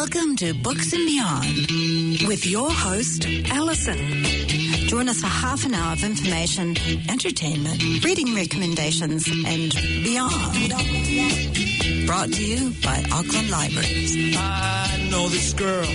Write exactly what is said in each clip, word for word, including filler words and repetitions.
Welcome to Books and Beyond with your host, Alison. Join us for half an hour of information, entertainment, reading recommendations, and beyond. Brought to you by Auckland Libraries. I know this girl.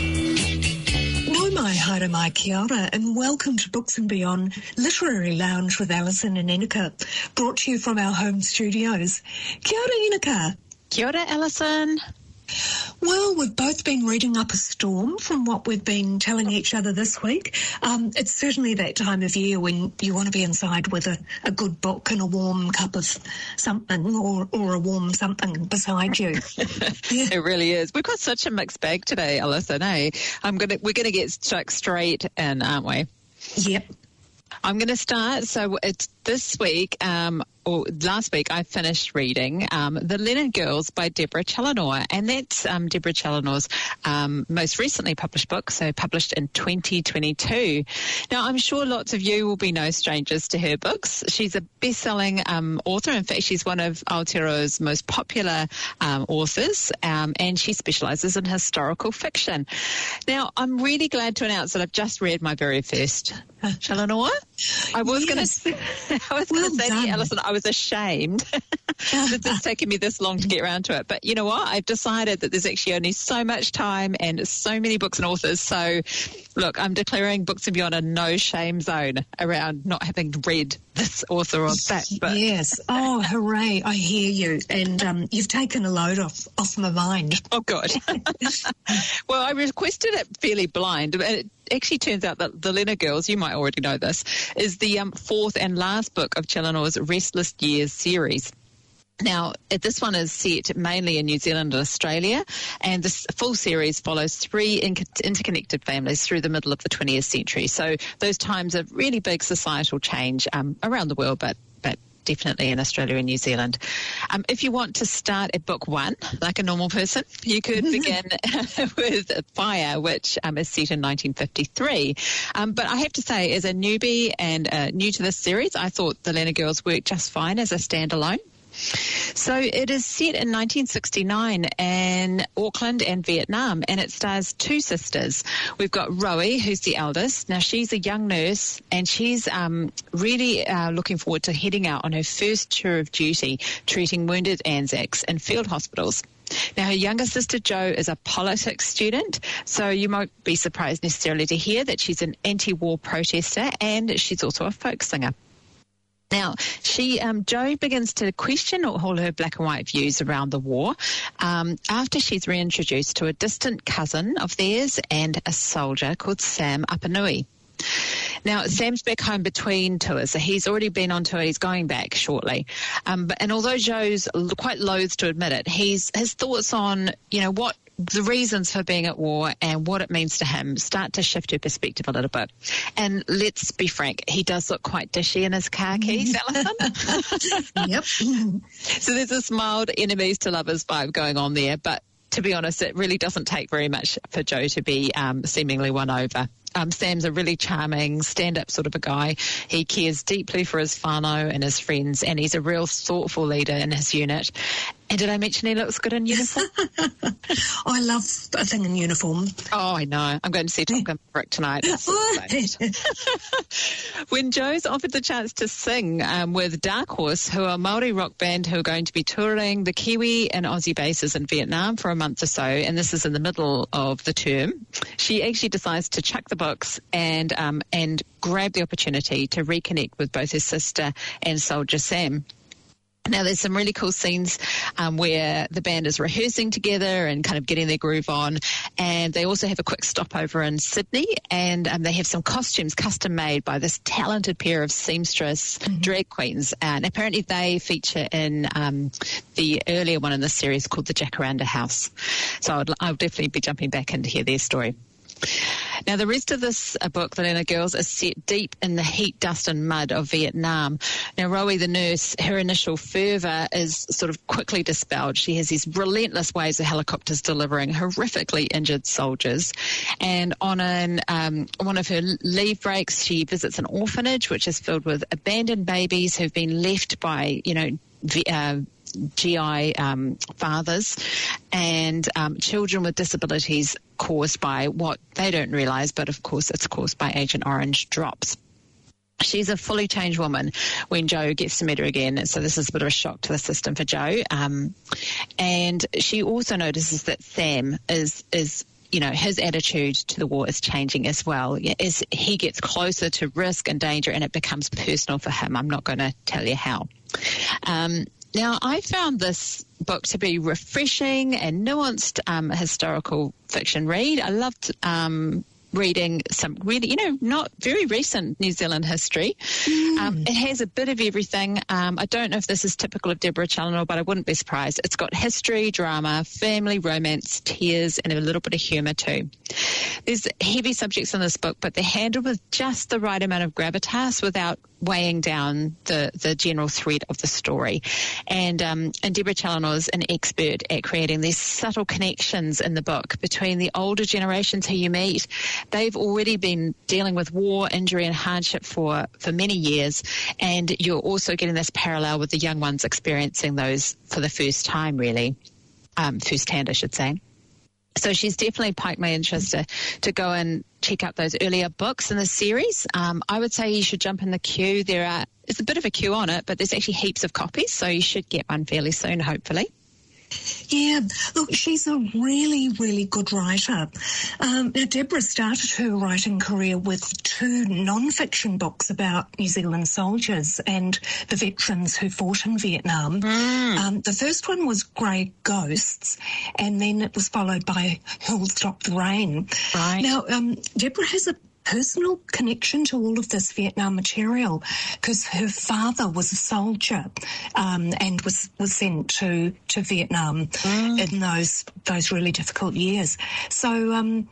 Nau mai, haere mai, kia ora, and welcome to Books and Beyond Literary Lounge with Alison and Inika, brought to you from our home studios. Kia ora, Inika. Kia ora, Alison. Well, we've both been reading up a storm from what we've been telling each other this week. Um, it's certainly that time of year when you want to be inside with a, a good book and a warm cup of something or, or a warm something beside you. Yeah. It really is. We've got such a mixed bag today, Alison, eh? I'm gonna, we're going to get stuck straight in, aren't we? Yep. I'm going to start. So it's this week, um, or last week, I finished reading um, The Leonard Girls by Deborah Challenor, and that's um, Deborah Challenor's um, most recently published book, so published in twenty twenty-two. Now, I'm sure lots of you will be no strangers to her books. She's a best-selling um, author. In fact, she's one of Aotearoa's most popular um, authors, um, and she specialises in historical fiction. Now, I'm really glad to announce that I've just read my very first Challenor. I was Yes. going to I was Well going to say to done. you, Alison, I was ashamed that it's taken me this long to get around to it. But you know what? I've decided that there's actually only so much time and so many books and authors. So, look, I'm declaring Books and Beyond a no-shame zone around not having read this author or that book. Yes. Oh, hooray. I hear you. And um, you've taken a load off, off my mind. Oh, God. Well, I requested it fairly blind. It actually turns out that The Leonard Girls, you might already know this, is the um, fourth and last book of Challenor's Restless Years series. Now, this one is set mainly in New Zealand and Australia, and this full series follows three in- interconnected families through the middle of the twentieth century. So those times of really big societal change um, around the world, but but definitely in Australia and New Zealand. Um, if you want to start at book one, like a normal person, you could begin with Fire, which um, is set in nineteen fifty-three. Um, but I have to say, as a newbie and uh, new to this series, I thought The Leonard Girls worked just fine as a standalone. So it is set in nineteen sixty-nine in Auckland and Vietnam, and it stars two sisters. We've got Rowie, who's the eldest. Now, she's a young nurse, and she's um, really uh, looking forward to heading out on her first tour of duty, treating wounded Anzacs in field hospitals. Now, her younger sister, Jo, is a politics student, so you might be surprised necessarily to hear that she's an anti-war protester, and she's also a folk singer. Now, she, um, Jo begins to question all her black and white views around the war um, after she's reintroduced to a distant cousin of theirs and a soldier called Sam Apanui. Now, Sam's back home between tours, so he's already been on tour, he's going back shortly. Um, but, and although Jo's quite loath to admit it, he's, his thoughts on, you know, what the reasons for being at war and what it means to him start to shift her perspective a little bit. And let's be frank, he does look quite dishy in his car keys, Alison. Yep. So there's this mild enemies to lovers vibe going on there, but to be honest, it really doesn't take very much for Jo to be um, seemingly won over. Um, Sam's a really charming, stand-up sort of a guy. He cares deeply for his whānau and his friends, and he's a real thoughtful leader in his unit. And did I mention he looks good in uniform? I love a thing in uniform. Oh, I know. I'm going to see Top Gun Maverick tonight. When Jo's offered the chance to sing um, with Dark Horse, who are a Māori rock band who are going to be touring the Kiwi and Aussie bases in Vietnam for a month or so, and this is in the middle of the term, she actually decides to chuck the books and um, and grab the opportunity to reconnect with both her sister and soldier Sam. Now, there's some really cool scenes um, where the band is rehearsing together and kind of getting their groove on. And they also have a quick stopover in Sydney, and um, they have some costumes custom made by this talented pair of seamstress mm-hmm. drag queens. And apparently they feature in um, the earlier one in the series called The Jacaranda House. So I'd, I'll definitely be jumping back in to hear their story. Now, the rest of this uh, book, The Leonard Girls, is set deep in the heat, dust and mud of Vietnam. Now, Rowie, the nurse, her initial fervour is sort of quickly dispelled. She has these relentless waves of helicopters delivering horrifically injured soldiers. And on an, um, one of her leave breaks, she visits an orphanage, which is filled with abandoned babies who've been left by, you know, uh, G I um, fathers and um, children with disabilities caused by what they don't realise, but of course it's caused by Agent Orange drops. She's a fully changed woman when Jo gets to meet her again, so this is a bit of a shock to the system for Jo. Um, and she also notices that Sam is is you know, his attitude to the war is changing as well. As he gets closer to risk and danger, and it becomes personal for him. I'm not going to tell you how. Um, now, I found this book to be refreshing and nuanced um, historical fiction read. I loved um, reading some really, you know, not very recent New Zealand history. Mm. Um, it has a bit of everything. Um, I don't know if this is typical of Deborah Challenor, but I wouldn't be surprised. It's got history, drama, family, romance, tears, and a little bit of humour too. There's heavy subjects in this book, but they're handled with just the right amount of gravitas without weighing down the, the general thread of the story. And, um, and Deborah Challenor is an expert at creating these subtle connections in the book between the older generations who you meet. They've already been dealing with war, injury and hardship for, for many years, and you're also getting this parallel with the young ones experiencing those for the first time, really, um, firsthand, I should say. So she's definitely piqued my interest to, to go and check out those earlier books in the series. Um, I would say you should jump in the queue. There are, it's a bit of a queue on it, but there's actually heaps of copies, so you should get one fairly soon, hopefully. Yeah, look, she's a really, really good writer. Um, now, Deborah started her writing career with two non-fiction books about New Zealand soldiers and the veterans who fought in Vietnam. Mm. Um, the first one was Grey Ghosts, and then it was followed by Who'll Stop the Rain. Right. Now, um, Deborah has a personal connection to all of this Vietnam material because her father was a soldier um, and was, was sent to, to Vietnam mm. in those those really difficult years. So um,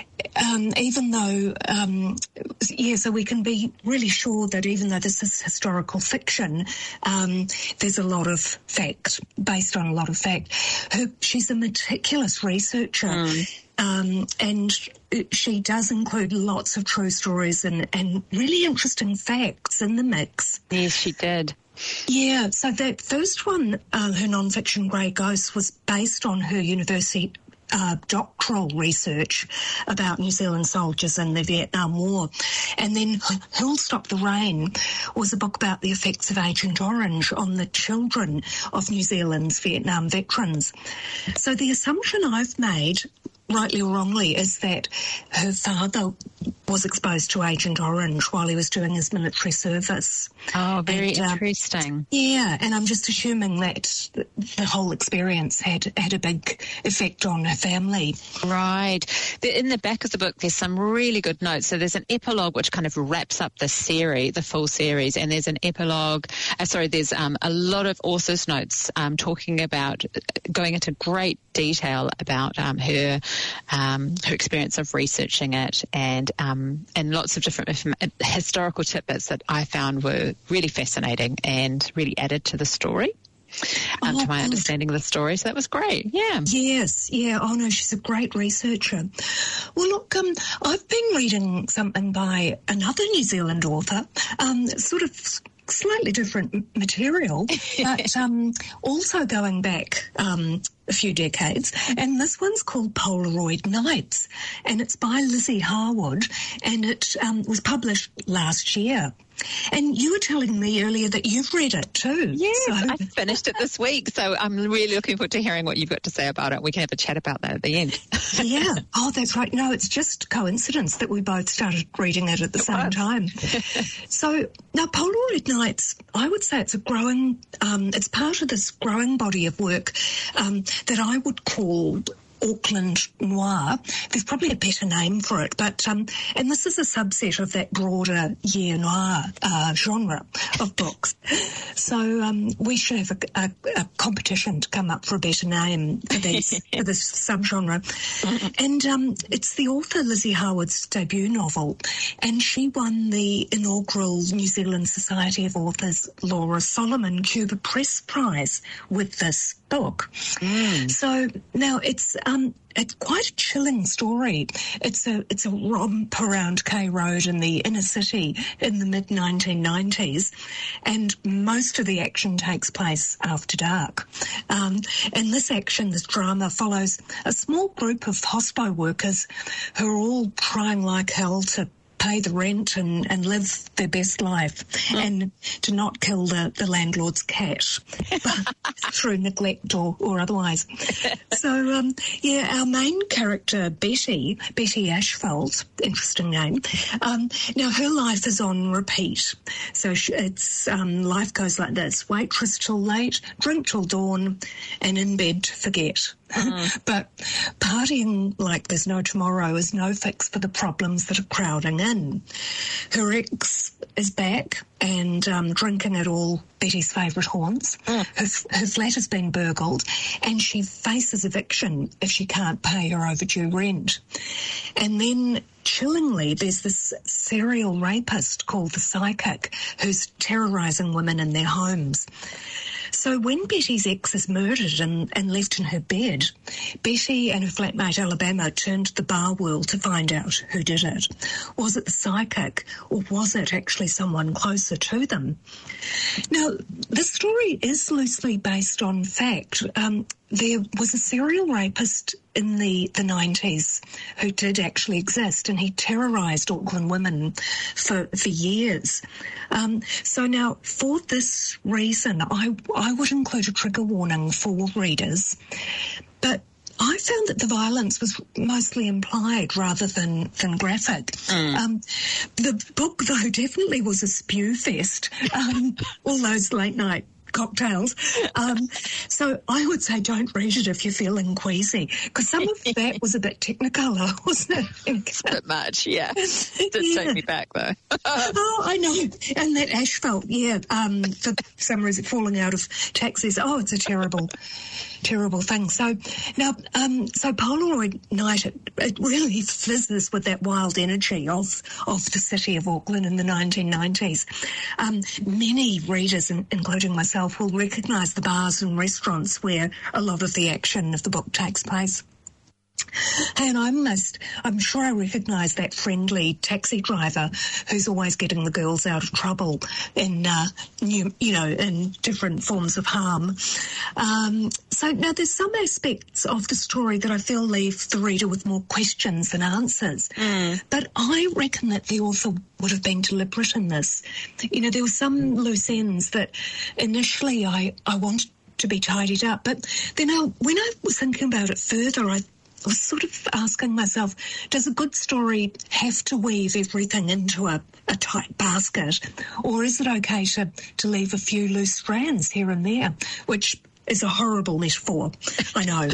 um, even though, um, yeah, so we can be really sure that even though this is historical fiction, um, there's a lot of fact, based on a lot of fact. Her, she's a meticulous researcher. Mm. Um, and she does include lots of true stories and, and really interesting facts in the mix. Yes, she did. Yeah, so that first one, uh, her non-fiction Grey Ghosts, was based on her university uh, doctoral research about New Zealand soldiers in the Vietnam War. And then Who'll Stop the Rain was a book about the effects of Agent Orange on the children of New Zealand's Vietnam veterans. So the assumption I've made, rightly or wrongly, is that her father was exposed to Agent Orange while he was doing his military service. Oh, very and, interesting. Um, yeah, and I'm just assuming that the whole experience had, had a big effect on her family. Right. In the back of the book, there's some really good notes. So there's an epilogue which kind of wraps up the series, the full series, and there's an epilogue, uh, sorry, there's um, a lot of author's notes um, talking about, going into great detail about um, her Um, her experience of researching it, and um, and lots of different historical tidbits that I found were really fascinating and really added to the story, um, oh, to my understanding of the story. So that was great. Yeah. Yes. Yeah. Oh no, she's a great researcher. Well, look, um, I've been reading something by another New Zealand author, um, sort of slightly different material, but um, also going back um, a few decades. And this one's called Polaroid Nights, and it's by Lizzie Harwood, and it um, was published last year. And you were telling me earlier that you've read it too. Yes, so. I finished it this week, so I'm really looking forward to hearing what you've got to say about it. We can have a chat about that at the end. Yeah. Oh, that's right. No, it's just coincidence that we both started reading it at the it same was. time. So now Polaroid Nights, I would say it's a growing, um, it's part of this growing body of work um, that I would call Auckland Noir. There's probably a better name for it, but um, and this is a subset of that broader year noir uh, genre of books. So um, we should have a, a, a competition to come up for a better name for these for this subgenre. And um, it's the author Lizzie Harwood's debut novel, and she won the inaugural New Zealand Society of Authors Laura Solomon Cuba Press Prize with this book. Mm. So now it's um, it's quite a chilling story. It's a it's a romp around K Road in the inner city in the mid nineteen nineties, and most of the action takes place after dark. Um, and this action, this drama, follows a small group of hospo workers who are all trying like hell to pay the rent and, and live their best life mm. and to not kill the, the landlord's cat through neglect or, or otherwise. So, um, yeah, our main character, Betty, Betty Ashfelt, interesting name, um, now her life is on repeat. So she, it's um, life goes like this: waitress till late, drink till dawn, and in bed to forget. Mm. But partying like there's no tomorrow is no fix for the problems that are crowding in. Her ex is back and um, drinking at all Betty's favourite haunts. Mm. Her, her flat has been burgled and she faces eviction if she can't pay her overdue rent. And then, chillingly, there's this serial rapist called the Psychic who's terrorising women in their homes. So when Betty's ex is murdered and, and left in her bed, Betty and her flatmate Alabama turned to the bar world to find out who did it. Was it the Psychic, or was it actually someone closer to them? Now, the story is loosely based on fact. Um, there was a serial rapist in the, the nineties who did actually exist, and he terrorised Auckland women for, for years. Um, so now, for this reason, I, I would include a trigger warning for readers, but I found that the violence was mostly implied rather than, than graphic. Mm. Um, the book, though, definitely was a spew fest. Um, all those late night cocktails. Um, so I would say don't read it if you're feeling queasy, because some of that was a bit technicolor, wasn't it? A bit much, yeah. It did yeah. take me back, though. Oh, I know. And that Ashfelt, yeah, um, for some reason falling out of taxis. Oh, it's a terrible, terrible thing. So now, um, so Polaroid Night, it, it really fizzes with that wild energy of, of the city of Auckland in the nineteen nineties. Um, many readers, in, including myself, will recognise the bars and restaurants where a lot of the action of the book takes place. And I must, I'm sure I recognise that friendly taxi driver who's always getting the girls out of trouble in, uh, new, you know, in different forms of harm. Um, so now there's some aspects of the story that I feel leave the reader with more questions than answers. Mm. But I reckon that the author would have been deliberate in this. You know, there were some loose ends that initially I, I wanted to be tidied up, but then I, when I was thinking about it further, I I was sort of asking myself, does a good story have to weave everything into a, a tight basket, or is it okay to, to leave a few loose strands here and there, which is a horrible metaphor, I know.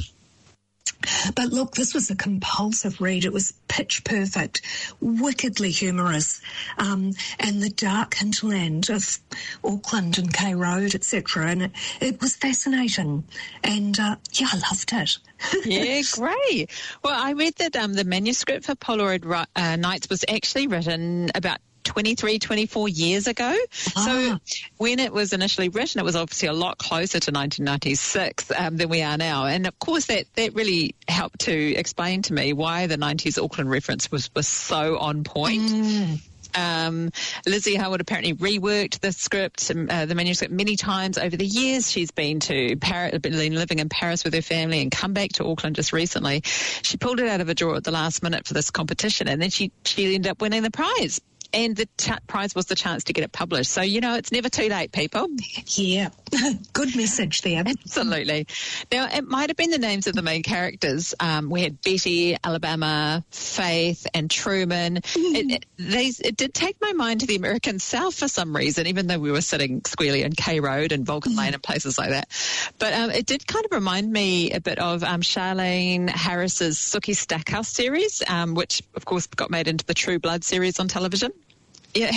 But look, this was a compulsive read. It was pitch perfect, wickedly humorous, um, and the dark hinterland of Auckland and K Road, et cetera. And it, it was fascinating, and uh, yeah, I loved it. Yeah, great. Well, I read that um, the manuscript for Polaroid uh, Nights was actually written about twenty-three, twenty-four years ago. Ah. So when it was initially written, it was obviously a lot closer to nineteen ninety-six um, than we are now. And of course, that, that really helped to explain to me why the nineties Auckland reference was, was so on point. Mm. Um, Lizzie Howard apparently reworked the script, uh, the manuscript many times over the years. She's been to Paris, been living in Paris with her family and come back to Auckland just recently. She pulled it out of a drawer at the last minute for this competition, and then she, she ended up winning the prize. And the ch- prize was the chance to get it published. So, you know, it's never too late, people. Yeah. Good message there. Absolutely. Now, it might have been the names of the main characters. Um, we had Betty, Alabama, Faith, and Truman. Mm. It, it, these, it did take my mind to the American South for some reason, even though we were sitting squarely in K Road and Vulcan mm. Lane and places like that. But um, it did kind of remind me a bit of um, Charlene Harris's Sookie Stackhouse series, um, which, of course, got made into the True Blood series on television. It had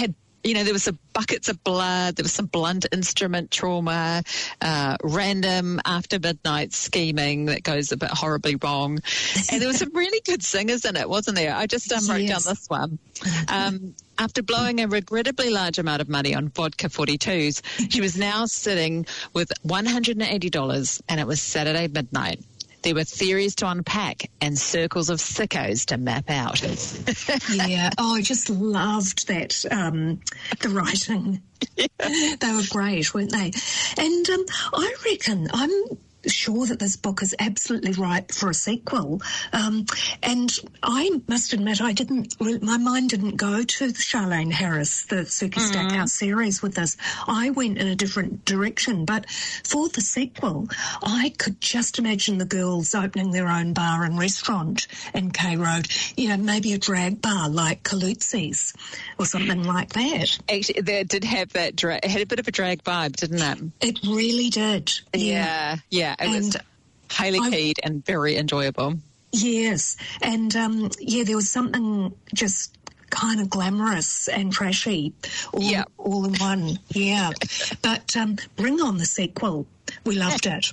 you know, there was some buckets of blood, there was some blunt instrument trauma, uh, random after midnight scheming that goes a bit horribly wrong. And there were some really good singers in it, wasn't there? I just um, wrote Yes. down this one. Um, after blowing a regrettably large amount of money on vodka forty-twos, she was now sitting with one hundred eighty dollars, and it was Saturday midnight. There were theories to unpack and circles of sickos to map out. Yeah. Oh, I just loved that, um, the writing. Yeah. They were great, weren't they? And um, I reckon, I'm sure that this book is absolutely ripe for a sequel. Um, and I must admit, I didn't, my mind didn't go to Charlaine Harris, the Suki mm-hmm. Stackhouse series with this. I went in a different direction. But for the sequel, I could just imagine the girls opening their own bar and restaurant in K Road, you know, maybe a drag bar like Kalutzi's or something like that. Actually, they did have that, dra- it had a bit of a drag vibe, didn't it? It really did. Yeah, yeah. It and was highly I, keyed and very enjoyable. Yes. And, um, yeah, there was something just kind of glamorous and trashy all, yep. all in one. Yeah. But um, bring on the sequel. We loved it.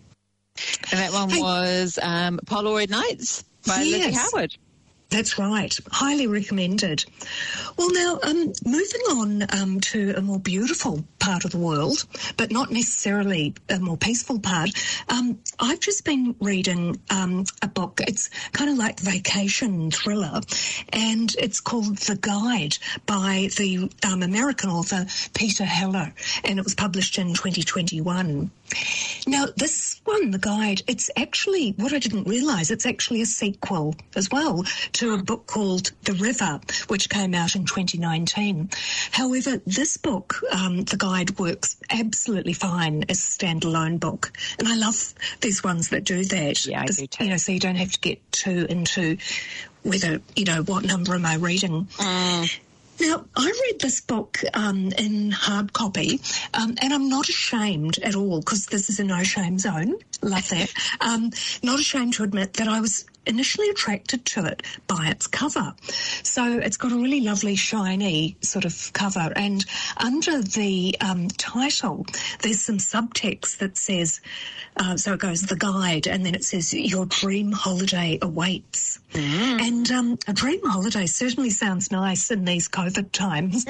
And that one hey. was um, Polaroid Nights by yes. Lizzie Howard. That's right. Highly recommended. Well, now, um, moving on um, to a more beautiful part of the world, but not necessarily a more peaceful part, um, I've just been reading um, a book. It's kind of like vacation thriller, and it's called The Guide by the um, American author Peter Heller, and it was published in twenty twenty-one. Now, this one, The Guide, it's actually, what I didn't realise, it's actually a sequel as well to a book called The River, which came out in twenty nineteen. However, this book, um, The Guide, works absolutely fine as a standalone book. And I love these ones that do that. Yeah, I do too. You know, so you don't have to get too into whether, you know, what number am I reading. Mm. Now, I read this book um, in hard copy, um, and I'm not ashamed at all, because this is a no-shame zone. Love that. Um, not ashamed to admit that I was initially attracted to it by its cover. So it's got a really lovely, shiny sort of cover, and under the um, title, there's some subtext that says, uh, so it goes, The Guide, and then it says, Your Dream Holiday Awaits. Mm. And um, a dream holiday certainly sounds nice in these COVID times.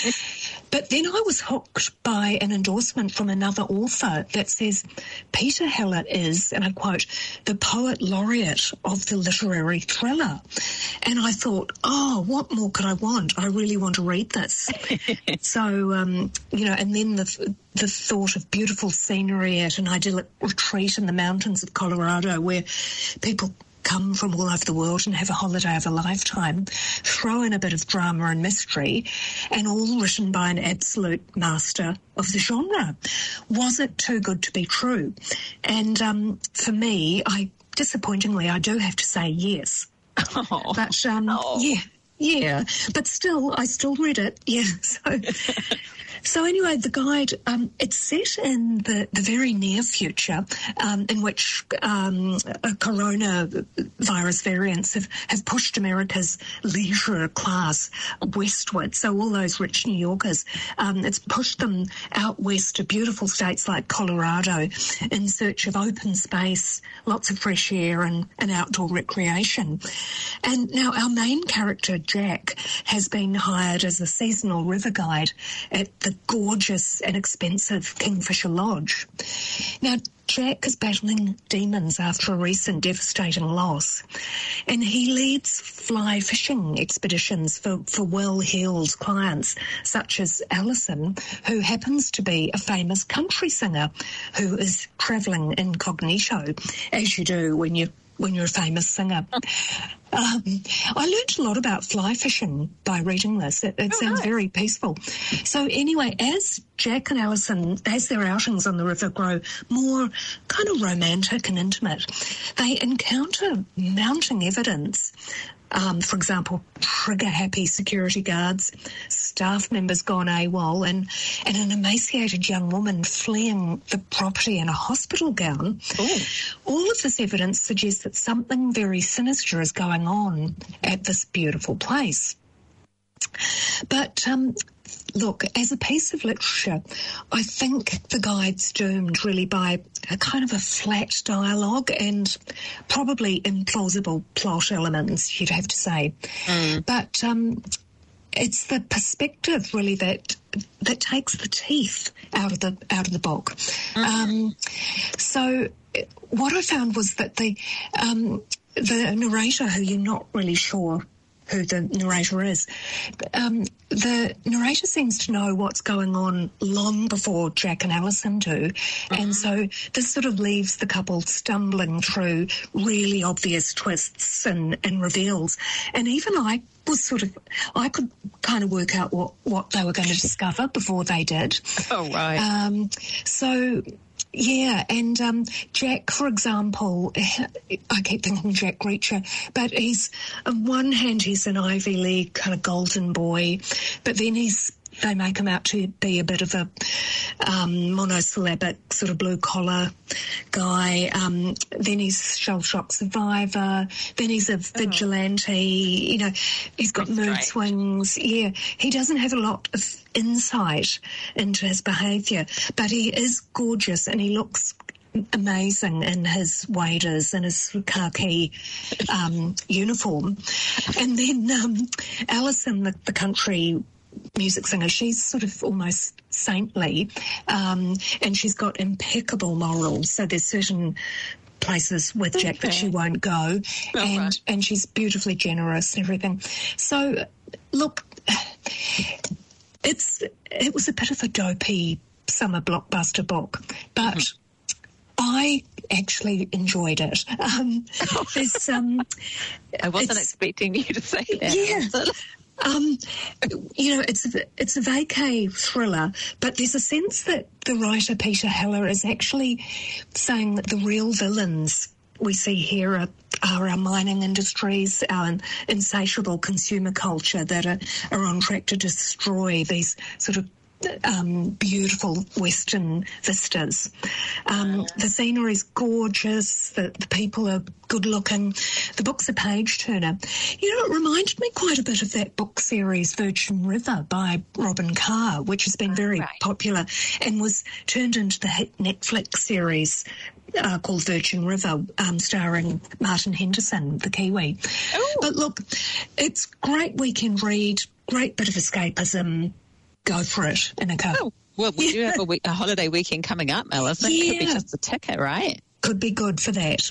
But then I was hooked by an endorsement from another author that says, Peter Heller is, and I quote, the poet laureate of the literary thriller. And I thought, oh, what more could I want? I really want to read this. So, um, you know, and then the the thought of beautiful scenery at an idyllic retreat in the mountains of Colorado where people come from all over the world and have a holiday of a lifetime, throw in a bit of drama and mystery, and all written by an absolute master of the genre. Was it too good to be true? And um, for me, I disappointingly, I do have to say yes. Oh. But, um, oh. yeah, yeah. But still, I still read it, yeah. So... So anyway, The Guide, um, it's set in the, the very near future um, in which um, coronavirus variants have, have pushed America's leisure class westward. So all those rich New Yorkers, um, it's pushed them out west to beautiful states like Colorado in search of open space, lots of fresh air and, and outdoor recreation. And now our main character, Jack, has been hired as a seasonal river guide at the gorgeous and expensive Kingfisher Lodge. Now, Jack is battling demons after a recent devastating loss, and he leads fly fishing expeditions for, for well-heeled clients such as Alison, who happens to be a famous country singer who is travelling incognito, as you do when you when you're a famous singer. Um, I learned a lot about fly fishing by reading this. It, it oh, sounds nice. Very peaceful. So anyway, as Jack and Alison, as their outings on the river grow more kind of romantic and intimate, they encounter mounting evidence. Um, for example, trigger-happy security guards, staff members gone AWOL, and, and an emaciated young woman fleeing the property in a hospital gown. Ooh. All of this evidence suggests that something very sinister is going on at this beautiful place. But um, look, as a piece of literature, I think The Guide's doomed really by a kind of a flat dialogue and probably implausible plot elements, you'd have to say. Mm. But um, it's the perspective really that that takes the teeth out of the out of the book. Mm. Um, so what I found was that the um, the narrator, who you're not really sure who the narrator is, um, the narrator seems to know what's going on long before Jack and Alison do, mm-hmm. and so this sort of leaves the couple stumbling through really obvious twists and, and reveals. And even I was sort of, I could kind of work out what, what they were going to discover before they did. Oh, right. Um, so... Yeah, and um, Jack, for example, I keep thinking Jack Reacher, but he's, on one hand, he's an Ivy League kind of golden boy, but then he's, they make him out to be a bit of a um, monosyllabic sort of blue-collar guy. Um, then he's shell-shock survivor. Then he's a vigilante. Oh. You know, he's got That's mood right. swings. Yeah, he doesn't have a lot of insight into his behaviour, but he is gorgeous and he looks amazing in his waders and his khaki um, uniform. And then um, Alison, the, the country music singer, she's sort of almost saintly, um, and she's got impeccable morals. So there's certain places with Jack okay. that she won't go, oh, and right. and she's beautifully generous and everything. So look, it's it was a bit of a dopey summer blockbuster book, but mm-hmm. I actually enjoyed it. Um, there's, um, I wasn't expecting you to say that. Yeah. Um, you know, it's a, it's a vacay thriller, but there's a sense that the writer Peter Heller is actually saying that the real villains we see here are, are our mining industries, our insatiable consumer culture that are, are on track to destroy these sort of Um, beautiful Western vistas. Um, the scenery is gorgeous. The, the people are good looking. The book's a page turner. You know, it reminded me quite a bit of that book series Virgin River by Robin Carr, which has been very right. popular and was turned into the hit Netflix series uh, called Virgin River, um, starring Martin Henderson, the Kiwi. Ooh. But look, it's great weekend read, great bit of escapism. Go for it in a cup. Oh, well, we yeah. do have a, week, a holiday weekend coming up, Melissa. Yeah. It could be just a ticket, right? Could be good for that.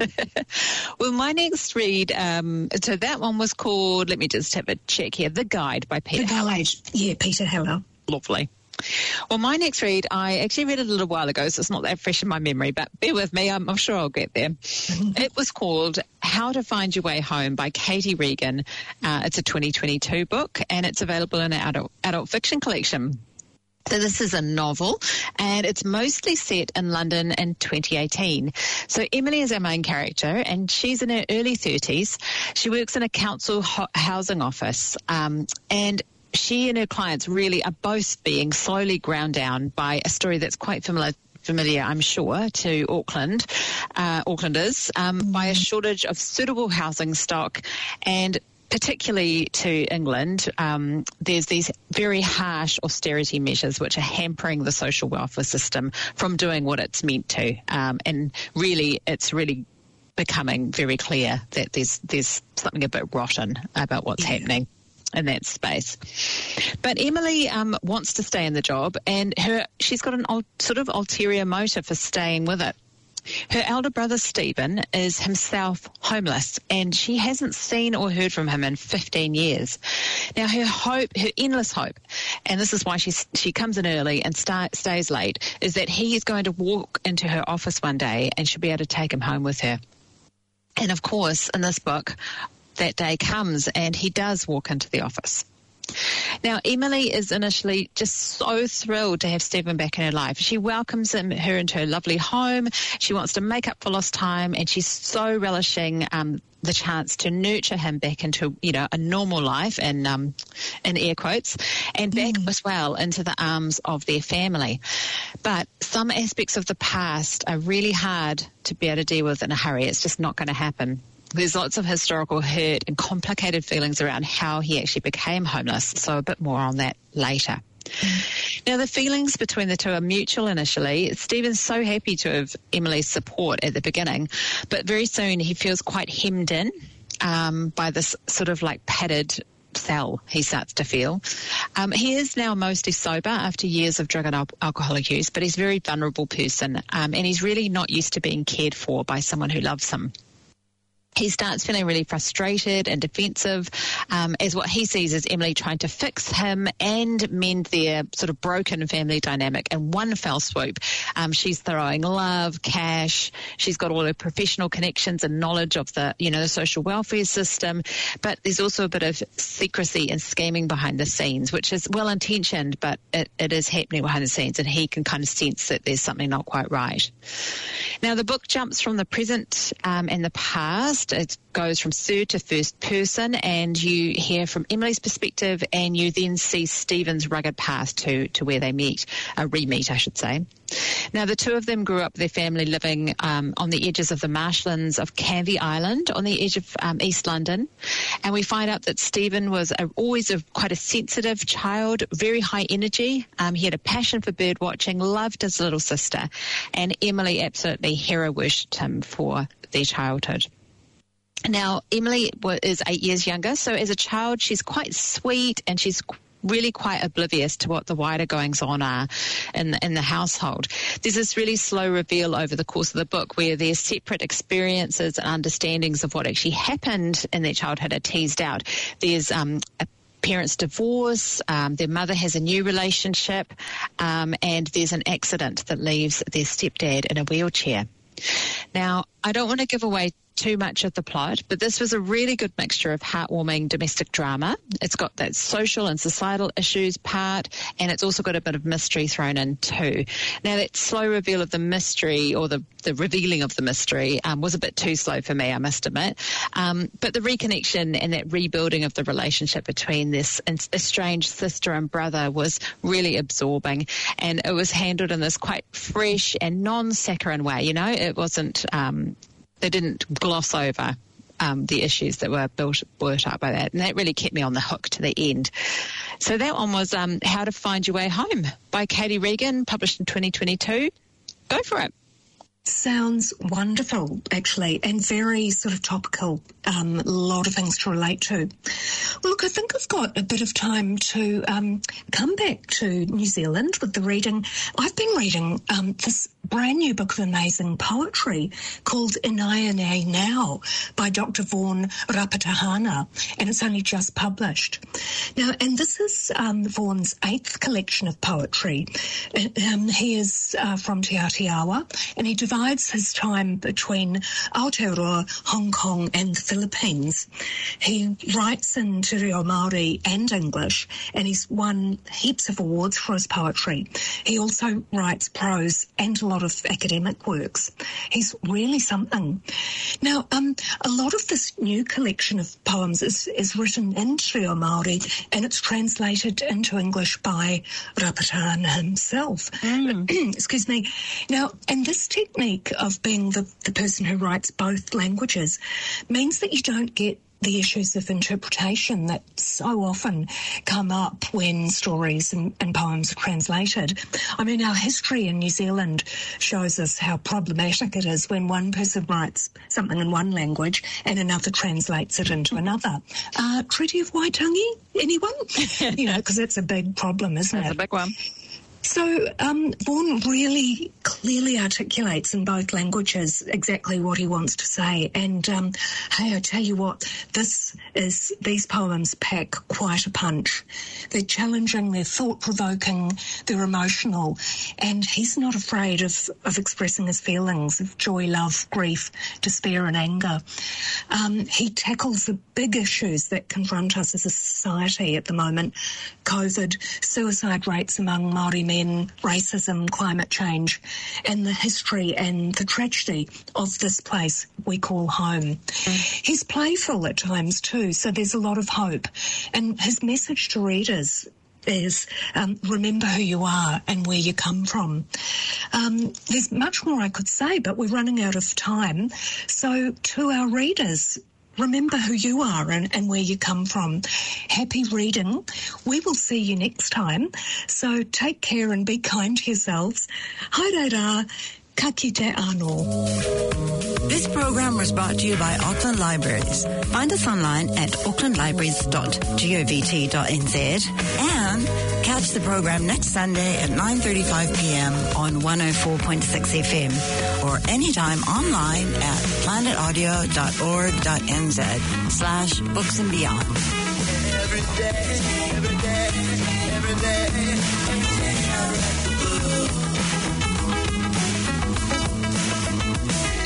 Well, my next read, um, so that one was called, let me just have a check here, The Guide by Peter The Heller. Guide, yeah, Peter Heller. Lovely. Well, my next read, I actually read it a little while ago, so it's not that fresh in my memory, but bear with me, I'm, I'm sure I'll get there. It was called How to Find Your Way Home by Katie Regan. Uh, it's a twenty twenty-two book, and it's available in our adult, adult fiction collection. So this is a novel, and it's mostly set in London in twenty eighteen. So Emily is our main character, and she's in her early thirties. She works in a council ho- housing office, um, and she and her clients really are both being slowly ground down by a story that's quite familiar, familiar I'm sure, to Auckland, uh, Aucklanders, um, mm. by a shortage of suitable housing stock, and particularly to England, um, there's these very harsh austerity measures which are hampering the social welfare system from doing what it's meant to. Um, and really, it's really becoming very clear that there's there's something a bit rotten about what's yeah. happening in that space. But Emily um, wants to stay in the job, and her she's got an ul- sort of ulterior motive for staying with it. Her elder brother, Stephen, is himself homeless, and she hasn't seen or heard from him in fifteen years. Now, her hope, her endless hope, and this is why she, she comes in early and start, stays late, is that he is going to walk into her office one day and she'll be able to take him home with her. And, of course, in this book, that day comes and he does walk into the office. Now, Emily is initially just so thrilled to have Stephen back in her life. She welcomes him, her into her lovely home. She wants to make up for lost time, and she's so relishing um, the chance to nurture him back into, you know, a normal life, and um, in air quotes, and back mm. as well into the arms of their family. But some aspects of the past are really hard to be able to deal with in a hurry. It's just not going to happen. there's lots of historical hurt and complicated feelings around how he actually became homeless. So a bit more on that later. Mm. Now, the feelings between the two are mutual initially. Stephen's so happy to have Emily's support at the beginning, but very soon he feels quite hemmed in um, by this sort of like padded cell he starts to feel. Um, he is now mostly sober after years of drug and al- alcoholic use, but he's a very vulnerable person, um, and he's really not used to being cared for by someone who loves him. He starts feeling really frustrated and defensive um, as what he sees as Emily trying to fix him and mend their sort of broken family dynamic in one fell swoop. Um, she's throwing love, cash. She's got all her professional connections and knowledge of the, you know, the social welfare system. But there's also a bit of secrecy and scheming behind the scenes, which is well-intentioned, but it, it is happening behind the scenes, and he can kind of sense that there's something not quite right. Now, the book jumps from the present um, and the past. It goes from third to first person, and you hear from Emily's perspective, and you then see Stephen's rugged past to, to where they meet, uh, re-meet, I should say. Now, the two of them grew up, their family living um, on the edges of the marshlands of Canvey Island, on the edge of um, East London. And we find out that Stephen was a, always a, quite a sensitive child, very high energy. Um, he had a passion for bird watching, loved his little sister, and Emily absolutely hero-worshipped him for their childhood. Now, Emily is eight years younger, so as a child, she's quite sweet, and she's really quite oblivious to what the wider goings-on are in the, in the household. There's this really slow reveal over the course of the book where their separate experiences and understandings of what actually happened in their childhood are teased out. There's um, a parents divorce, um, their mother has a new relationship, um, and there's an accident that leaves their stepdad in a wheelchair. Now, I don't want to give away too much of the plot, but this was a really good mixture of heartwarming domestic drama. It's got that social and societal issues part, and it's also got a bit of mystery thrown in too. Now, that slow reveal of the mystery, or the, the revealing of the mystery, um, was a bit too slow for me, I must admit. Um, but the reconnection and that rebuilding of the relationship between this estranged sister and brother was really absorbing, and it was handled in this quite fresh and non-saccharine way. You know, it wasn't... Um, They didn't gloss over um, the issues that were built, built up by that. And that really kept me on the hook to the end. So that one was um, How to Find Your Way Home by Katie Regan, published in twenty twenty-two. Go for it. Sounds wonderful, actually, and very sort of topical. Um, a lot of things to relate to. Well, look, I think I've got a bit of time to um, come back to New Zealand with the reading. I've been reading um, this brand new book of amazing poetry called Inayane Now by Doctor Vaughan Rapatahana, and it's only just published. Now, and this is um, Vaughan's eighth collection of poetry. Um, he is uh, from Te Atiawa, and he divides his time between Aotearoa, Hong Kong and the Philippines. He writes in Te Reo Māori and English, and he's won heaps of awards for his poetry. He also writes prose and a lot of academic works. He's really something. Now, um, a lot of this new collection of poems is, is written in Te Reo Māori, and it's translated into English by Rapatahana himself. Mm. Excuse me. Now, and this technique of being the, the person who writes both languages means that you don't get the issues of interpretation that so often come up when stories and, and poems are translated. I mean, our history in New Zealand shows us how problematic it is when one person writes something in one language and another translates it into another. Uh, Treaty of Waitangi, anyone? You know, because that's a big problem, isn't that's it? That's a big one. So um, Vaughan really clearly articulates in both languages exactly what he wants to say. And um, hey, I tell you what, this is these poems pack quite a punch. They're challenging, they're thought-provoking, they're emotional, and he's not afraid of, of expressing his feelings of joy, love, grief, despair and anger. Um, he tackles the big issues that confront us as a society at the moment: COVID, suicide rates among Māori men, racism, climate change, and the history and the tragedy of this place we call home. Mm. He's playful at times too, so there's a lot of hope. And his message to readers is um, remember who you are and where you come from. Um, there's much more I could say, but we're running out of time. So to our readers, remember who you are and, and where you come from. Happy reading. We will see you next time. So take care and be kind to yourselves. Haere ka kite anō. This program was brought to you by Auckland Libraries. Find us online at auckland libraries dot govt dot n z and catch the program next Sunday at nine thirty-five p.m. on one oh four point six F M or anytime online at planet audio dot org dot n z slash books and beyond. Every day, every day, every day.